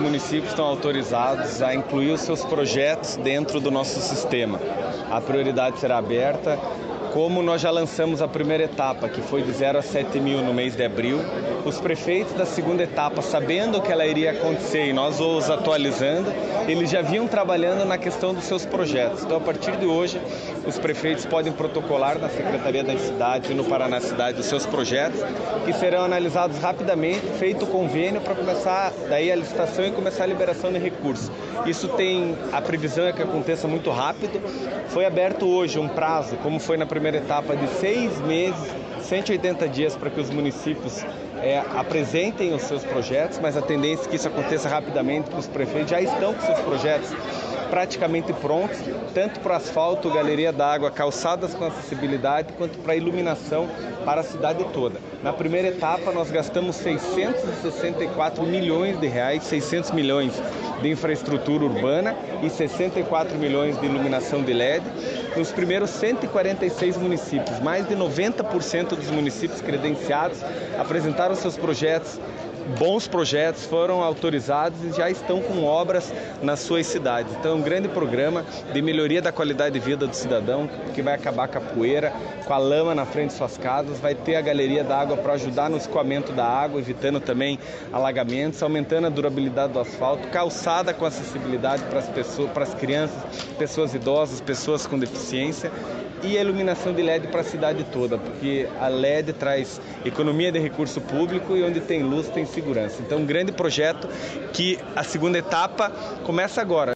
municípios estão autorizados a incluir os seus projetos dentro do nosso sistema. A prioridade será aberta. Como nós já lançamos a primeira etapa, que foi de 0 a 7 mil no mês de abril, os prefeitos da segunda etapa, sabendo que ela iria acontecer e nós os atualizando, eles já vinham trabalhando na questão dos seus projetos. Então, a partir de hoje, os prefeitos podem protocolar na Secretaria das Cidades e no Paraná Cidade os seus projetos, que serão analisados rapidamente, feito o convênio para começar daí a licitação e começar a liberação de recursos. Isso tem, a previsão é que aconteça muito rápido. Foi aberto hoje um prazo, como foi na primeira etapa, de 6 meses, 180 dias para que os municípios apresentem os seus projetos, mas a tendência é que isso aconteça rapidamente, porque os prefeitos já estão com seus projetos praticamente prontos, tanto para asfalto, galeria d'água, calçadas com acessibilidade, quanto para iluminação para a cidade toda. Na primeira etapa, nós gastamos 664 milhões de reais, 600 milhões de infraestrutura urbana e 64 milhões de iluminação de LED. Nos primeiros 146 municípios, mais de 90% dos municípios credenciados apresentaram seus projetos. Bons projetos foram autorizados e já estão com obras nas suas cidades. Então, é um grande programa de melhoria da qualidade de vida do cidadão, que vai acabar com a poeira, com a lama na frente de suas casas, vai ter a galeria da água para ajudar no escoamento da água, evitando também alagamentos, aumentando a durabilidade do asfalto, calçada com acessibilidade para as pessoas, para as crianças, pessoas idosas, pessoas com deficiência, e a iluminação de LED para a cidade toda, porque a LED traz economia de recurso público e onde tem luz tem segurança. Então, um grande projeto que a segunda etapa começa agora.